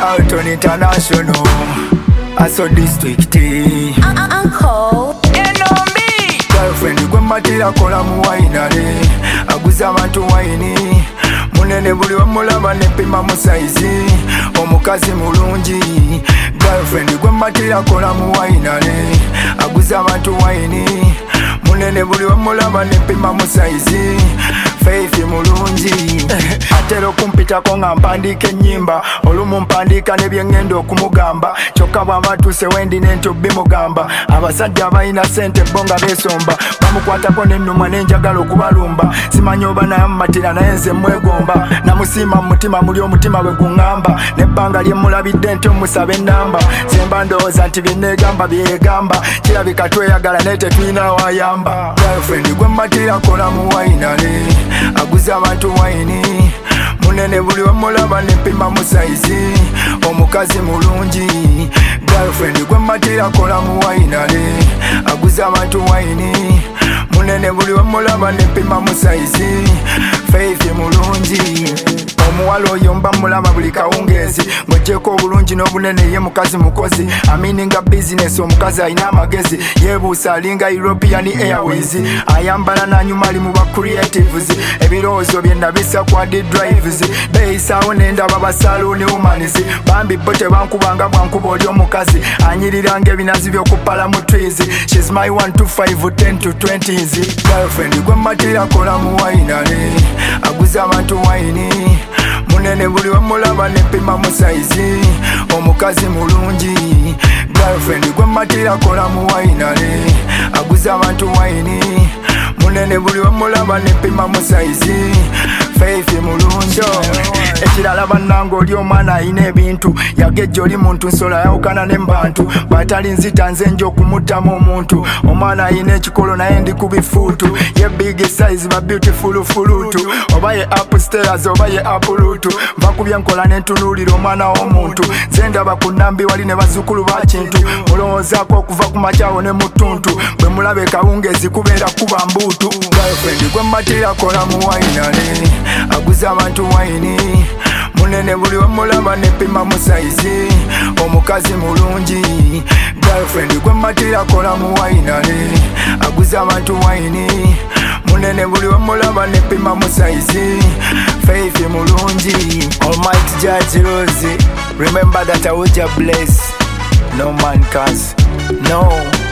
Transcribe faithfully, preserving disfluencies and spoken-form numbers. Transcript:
Carlton International, Aso District. Uncle Girlfriend gwe matira kola mu wainale, aguza abantu waini, munene buli wamulaba nepima mu saizi, omukazi mulungi. Girlfriend gwe matira kola mu wainale, aguza abantu waini, munene buli wamulaba nepima mu saizi, Faith mulungi. Atero kumpitako nga mpandika ennyimba, olumu mpandika nebyengenda okumugamba, kyokka bw'amatuse wendi nento bimugamba. Abasajja abalina sente bo nga besomba, bamukwatako n'ennumwa n'enjagala okubalumba. Simanyi oba namumatira naye nze mwegomba, namusiima mu mutima muli omutima bwe guŋŋamba, n'ebbanga lye mulabidde nti omusaba ennamba. Semba ndowooza nti byenneegamba byegamba, kirabika tweyagala naye tetulina wayamba. Girlfriend gwe matira kola mu wainale, aguza abantu waini, munene buli wamulaba nepima mu saizi, omukazi mulungi. Girlfriend gwe matira kola mu wainale, aguza abantu waini, munene buli wamulaba nepima mu saizi, Faith mulungi. Omuwala oyo mba mulaba buli kawungezi, ng'ogyeko obulungi n'obunene ye mukazi mukozi, amininga bizinesi omukazi alina amagezi, yeebuusa alinga European Airways, ayambala n'anyuma ali mu ba creatives, ebirowoozo bye nabisa kwa D drives, beeyisaawo n'endaba ba saloon womanis, bambi bo tebankubanga bwankuba oli omukazi, anyiriranga ebinazi by'okupala mu trees, she's my one to five ten to twenties. Girlfriend gwe matira kola mu wainale, aguza abantu waini, munene buli wamulaba nepima mu saizi, omukazi mulungi. Girlfriend gwe matira kola mu wainale, aguza abantu waini, munene buli wamulaba nepima mu saizi, Faith mulungi. Ekirala bannange oli omwana alina ebintu, yagejja oli muntu nsolo ayawukana n'embantu, bw'atali nzita nze nja okumuttamu omuntu. Omwana alina ekikolo naye ndi ku bifuutu, ye big size ba beautiful fulutu, oba ye upstairs oba ye uplutu, nva ku byenkola n'entunuulira omwana w'omuntu. Nze ndaba ku nnambi wali ne bazzukulu ba kintu, mulowoozaako okuva ku makyawo ne mu ttuntu, bwe mulaba ekawungezi kubeera kuba mbuutu. Girlfriend gwe matira kola mu wainale, aguza abantu waini, munene buli wamulaba nepima mu saizi, omukazi mulungi. Girlfriend gwe matira kola mu wainale, aguza abantu waini, munene buli wamulaba nepima mu saizi, Faith mulungi. Almighty Judge Rose, remember that I would just bless, no man curse, no.